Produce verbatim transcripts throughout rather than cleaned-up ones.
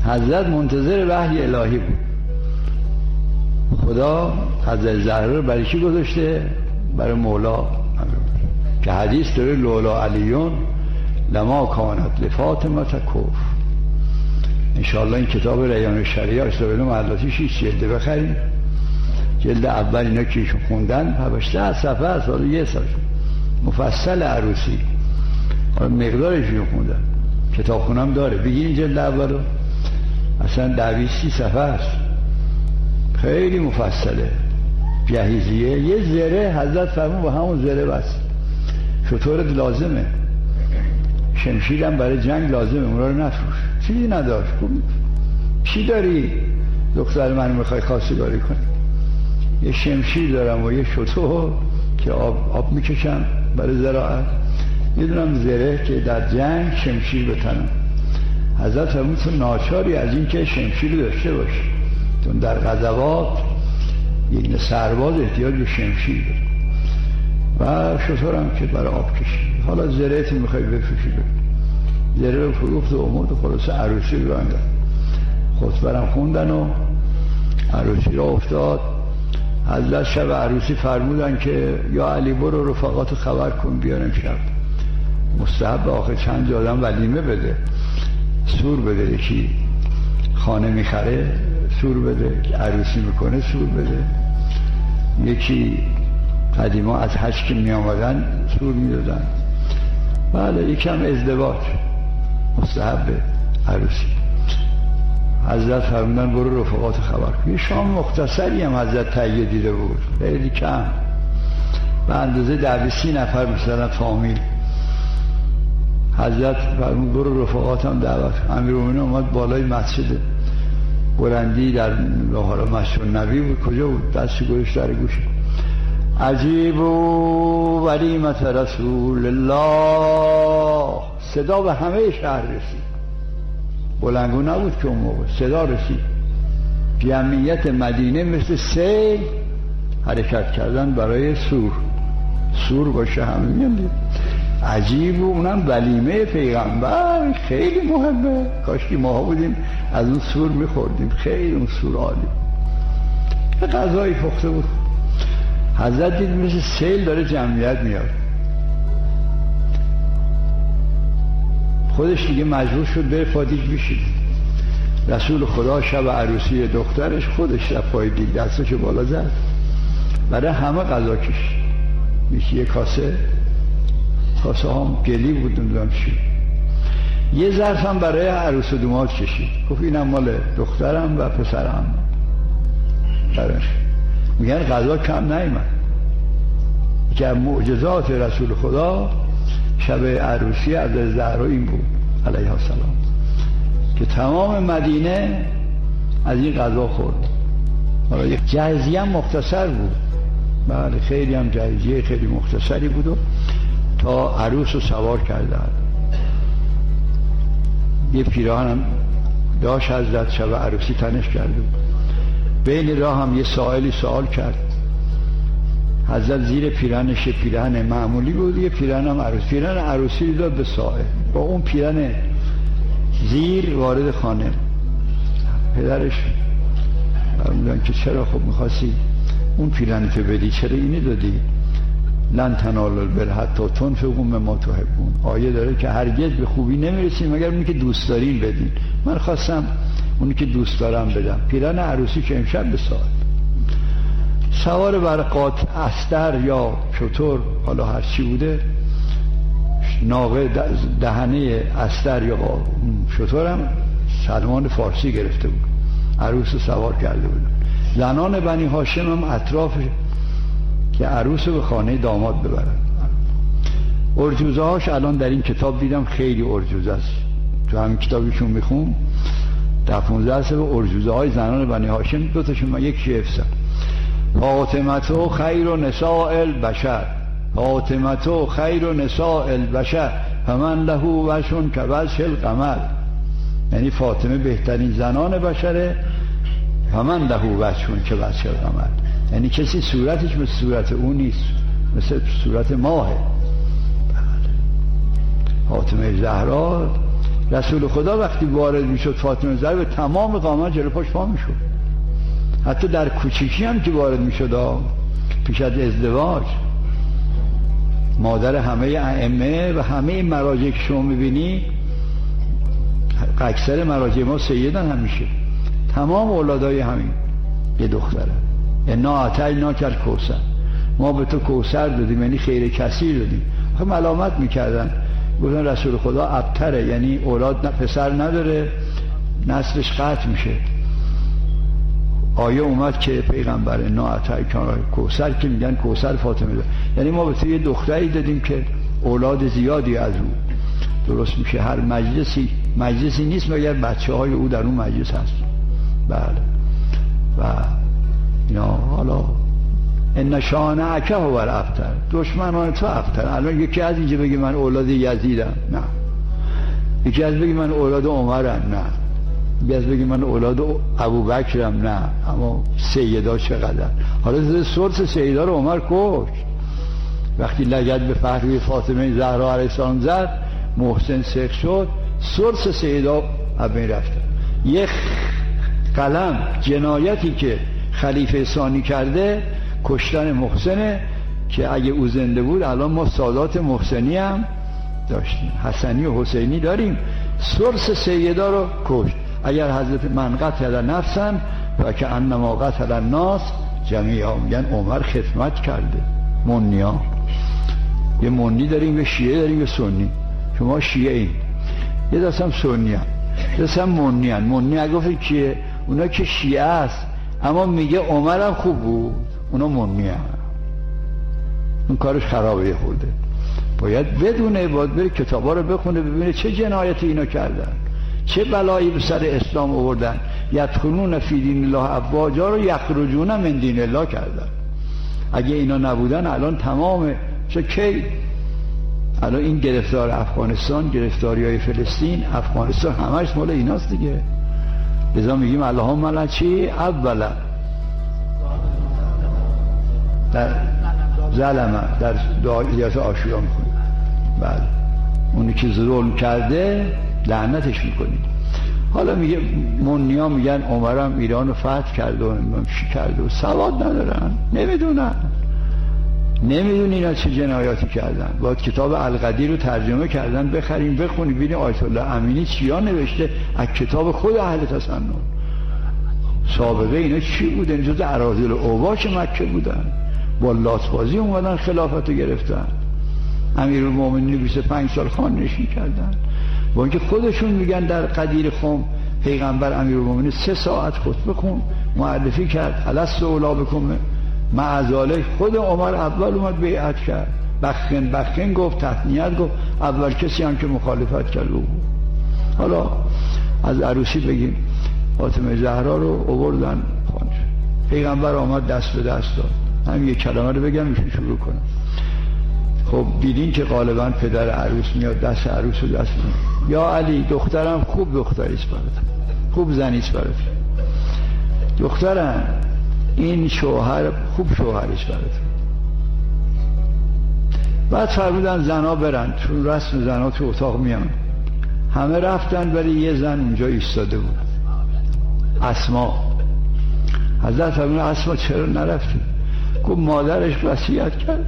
حضرت منتظر وحی الهی بود. خدا حضرت زهرا رو برای چی گذاشته؟ برای مولا، که حدیث داره لولا علیون لما کانت لفاطمه کف. انشاءالله این کتاب ریان شریعه سوال معلاتیش شیش جلده بخریم. جلد اول اینا که ایشون خوندن هشده صفحه است، حالا یه سال مفصل عروسی، حالا مقدارش رو خوندن، کتاب خونم داره. بگیرین جلد اولو، اصلا دویستی صفحه است، خیلی مفصله. جهیزیه یه زره حضرت فرمون با همون زره بس. شطورت لازمه، شمشیرم برای جنگ لازمه، اونا رو نفروش. چیزی نداشت. چی داری؟ دختر من میخوای خواستگاری کنی؟ یه شمشیر دارم و یه شطور که آب, آب میکشم برای زراعت، میدونم زره که در جنگ شمشیر بتنم. حضرت فرمود تو ناچاری از این که شمشیر داشته باشی، چون در غزوات یک سرباز احتیاج به شمشیر داره و شطورم که برای آب کشی. حالا زرهت میخوای بفروشی بفروشی. زره رو فروخت و امود و خلاص عروسی رو انداخت. خطبرم خوندن و عروسی را افتاد. حضرت شب عروسی فرمودن که یا علی برو رفقات خبر کن بیان امشب. مستحب آخه چند جا آدم ولیمه بده، سور بده، یکی خانه میخره سور بده، عروسی میکنه سور بده، یکی قدیما از حج که میامدن سور میدادن. بله یکم ازدواج مستحب عروسی. حضرت فرمودن برو رفقات خبر کن. یه شام مختصری هم حضرت تهیه دیده بود، خیلی کم، به اندازه ده سی نفر مثلا فامیل. حضرت فرمود برو رفقات هم دعوت. امیرالمومنین اومد بالای مسجد بلندی در لاهارا مسجد نبی بود، کجا بود؟ دستی گوش در گوش. عجیب و ولیمت رسول الله. صدا به همه شهر رسید، بلنگو نبود که اون موقع، صدا رسید. جمعیت مدینه مثل سیل حرکت کردن برای سور. سور باشه همه میگن عجیب. و اونم ولیمه پیغمبر، خیلی مهمه. کاشکی ما بودیم از اون سور میخوردیم، خیلی اون سور عالی. غذایی پخته بود. حضرت دید مثل سیل داره جمعیت میاد، خودش دیگه مجبور شد بره پادیگ بشید. رسول خدا شب عروسی دخترش خودش رفت پای دیگ، دستشو بالا زد، برای همه غذا کشید. میشه یه کاسه، کاسه هم گلی بود نمیدونم چی، یه ظرف هم برای عروس و داماد کشید. گفت اینم مال دخترم و پسرم. برای میگن غذا کم نیامد. که معجزات رسول خدا شب عروسی از زهرا این بود علیها السلام، که تمام مدینه از این غذا خورد. حالا یک جهیزیه هم مختصر بود، بله خیلی هم جهیزیه خیلی مختصری بود و تا عروس رو سوار کردن. یه پیراهن هم داشت حضرت شب عروسی تنش کرده بود. بین راه هم یه سائلی سوال کرد. حضرت زیر پیراهنش پیراهن معمولی بود، یه پیراهن هم عروسی، پیراهن عروسی داد به سائل، با اون پیراهن زیر وارد خانه. پدرش فرمودن که چرا خب میخواستی اون پیراهن تو بدی، چرا اینی دادی؟ لن تنالوا البر حتی تنفقوا مما تحبون. آیه داره که هرگز به خوبی نمیرسیم مگر اونی که دوست دارین بدین. من خواستم اونی که دوست دارم بدم. پیراهن عروسی که امشب به سائل. سوار بر قاط استر یا شتر، حالا هر چی بوده، ناقه دهنه استر یا شترم سلمان فارسی گرفته بود، عروس رو سوار کرده بود. زنان بنی هاشم هم اطراف که عروس رو به خانه داماد ببرن. ارجوزه هاش الان در این کتاب دیدم خیلی ارجوزه است، تو همین کتابیشون میخون در پونزده سه ارجوزه های زنان بنی هاشم، دو تاشون من یک شیفسم. فاطمتو خیر و نساء البشر، فاطمتو خیر و نساء البشر فمن له وجه کوجه القمر. یعنی فاطمه بهترین زنان بشره، فمن له وجه کوجه القمر، یعنی کسی صورتش مثل صورت اون نیست، مثل صورت ماهه. فاطمه زهرا رسول خدا وقتی وارد میشد فاطمه زهرا به تمام قامت جلو پاش پا میشد، حتی در کوچیکی هم که وارد میشد پیش از ازدواج. مادر همه ائمه و همه مراجع که شما میبینی، اکثر مراجع ما سیدن همیشه، تمام اولادای همین یه دختره. انا اعطینا کل کوثر، ما به تو کوثر دادیم، یعنی خیر کثیر دادیم. خب ملامت میکردن، گفتن رسول خدا ابتره، یعنی اولاد پسر نداره، نسلش قطع میشه. آیه اومد که پیغمبر انا اعطینا کوثر که میگن کوثر فاطمه داد، یعنی ما به تو یه دختری دادیم که اولاد زیادی از او درست میشه. هر مجلسی مجلسی نیست مگر بچه های او در اون مجلس هست. بله. و اینا حالا ان شانئک هو الابتر، دشمنان تو ابتر. الان یکی از اینجا بگی من اولاد یزیدم، نه. یکی از بگی من اولاد عمرم، نه. یکی از بگی من اولاد ابوبکرم، نه. اما سیدا چقدر. حالا سورس سیدا رو عمر کشت وقتی لگد به پهلوی فاطمه زهرا علیه السلام زد، محسن سخ شد، سورس سیدا ابی رفت. یک قلم جنایتی که خلیفه ثانی کرده کشتن محسنه، که اگه او زنده بود الان ما سادات محسنی هم داشتیم، حسنی و حسینی داریم. سورس سیدا رو کشت. اگر حضرت من قتل نفسن و که انما قتل الناس جمیعا، میگن عمر خدمت کرده. منیا یه منی داریم، یه شیعه داریم، یه سنی. شما شیعه این، یه دست هم سنی هم، یه دست هم منی هم. منی اگه گفت که اونا که شیعه است اما میگه عمر هم خوب بود، اونا منی هم. اون کارش خرابه خورده. باید بدونه، باید بره کتابا رو بخونه ببینه چه جنایتی اینا کردن، چه بلایی به سر اسلام آوردن. یدخلون فی دین الله افواجا رو یخرجون من دین الله کردن. اگه اینا نبودن الان تمام چه کی الان این گرفتار افغانستان، گرفتاری های فلسطین، افغانستان همش مال ایناست دیگه. لذا میگیم اللهم لا چی اولا در ظلمه، در دعایت عاشورا میکنیم. بله، اونی که ظلم کرده لعنتش میکنیم. حالا میگه منیا میگن عمرم ایران رو فتح کرده و چی کرده و سواد ندارن، نمیدونن نمیدونی اینا چه جنایاتی کردن. باید کتاب القدیر رو ترجمه کردن، بخریم بخونیم ببینیم آیت الله امینی چیا نوشته از کتاب خود اهل تسنن. سابقه اینا چی بودن؟ جز اراذل اوباش مکه بودن، با لاتبازی اومدن خلافت رو گرفتن. امیرالمومنین بیست و پنج سال خان نشین کردن، با اینکه خودشون میگن در قدیر خم پیغمبر امیرالمومنین سه ساعت خطبه خون معرفی کرد، الست اولا بکم معذاله. خود عمر اول اومد بیعت کرد، بخن بخن گفت، تثنیت گفت، اول کسی هم که مخالفت کرد او. حالا از عروسی بگیم، فاطمه زهرا رو آوردن خانه، پیغمبر آمد دست به دست داد. همین یک کلمه رو بگم میشه شروع کنم. خب دیدین که غالبا پدر عروس میاد دست عروس رو دست میاد، یا علی دخترم خوب دختریست برات، خوب زنیست برات، دخترم این شوهر خوب شوهرش برات. بعد فرمودن زنا برن، چون رسم زنا تو اتاق میان. همه رفتن ولی یه زن اونجا ایستاده بود، اسما. حضرت فرمودن اسما چرا نرفتی؟ گفت مادرش وصیت کرد.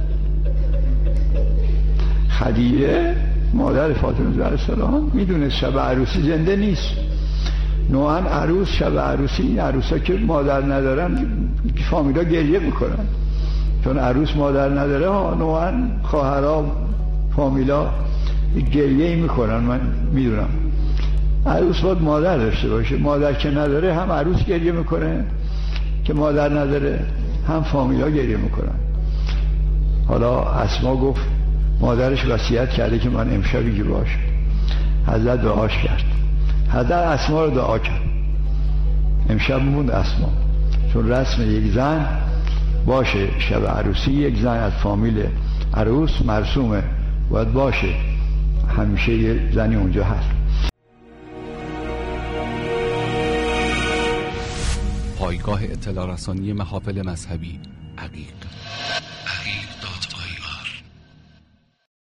خدیجه مادر فاطمه زهرا السلام میدونه شب عروسی زنده نیست. نوعا عروس شب عروسی، این عروسا که مادر ندارن فامیلا گریه میکنن، چون عروس مادر نداره ها، نوعا خواهرها فامیلا گریه میکنن. من میدونم عروس باید مادر داشته باشه، مادر که نداره هم عروس گریه میکنه که مادر نداره، هم فامیلا گریه میکنن. حالا اسما گفت مادرش وصیت کرده که من امشبی که باشه. حضرت دعاش کرد، حضرت اسما رو دعا کرد. امشب موند اسما، چون رسم یک زن باشه شب عروسی، یک زن از فامیل عروس مرسومه باید باشه، همیشه یه زنی اونجا هست. پایگاه اطلاع رسانی محافل مذهبی عقیق.